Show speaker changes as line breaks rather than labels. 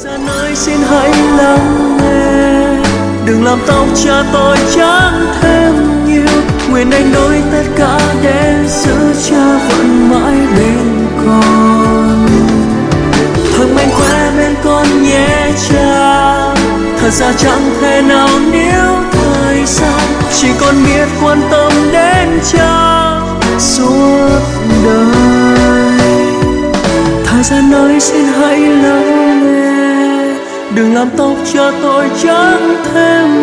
gian ơi xin hãy lắng nghe, đừng làm tóc cha tôi chẳng thêm nhiều. Nguyện anh đổi tất cả để giữ cha vẫn mãi bên con. Thằng mạnh khỏe bên con nhé cha, thật ra chẳng thể nào níu thời gian, chỉ còn biết quan tâm đến cha suốt đời. Thời gian ơi xin hãy lắng nghe, đừng làm tóc cho tôi chẳng thêm